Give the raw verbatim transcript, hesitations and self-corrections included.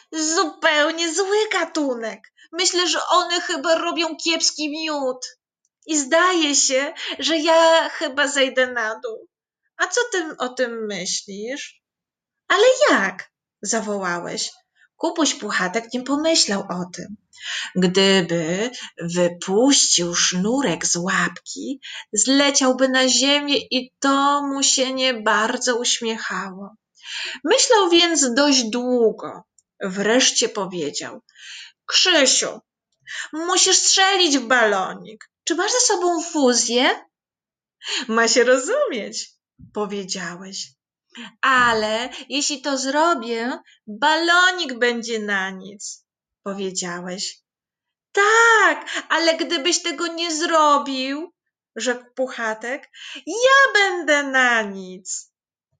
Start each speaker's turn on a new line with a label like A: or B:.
A: Zupełnie zły gatunek. Myślę, że one chyba robią kiepski miód. I zdaje się, że ja chyba zejdę na dół. A co ty o tym myślisz? Ale jak? Zawołałeś. Kubuś Puchatek nie pomyślał o tym. Gdyby wypuścił sznurek z łapki, zleciałby na ziemię i to mu się nie bardzo uśmiechało. Myślał więc dość długo. Wreszcie powiedział: Krzysiu, musisz strzelić w balonik. Czy masz ze sobą fuzję? Ma się rozumieć, powiedziałeś. Ale jeśli to zrobię, balonik będzie na nic, powiedziałeś. Tak, ale gdybyś tego nie zrobił, rzekł Puchatek, ja będę na nic.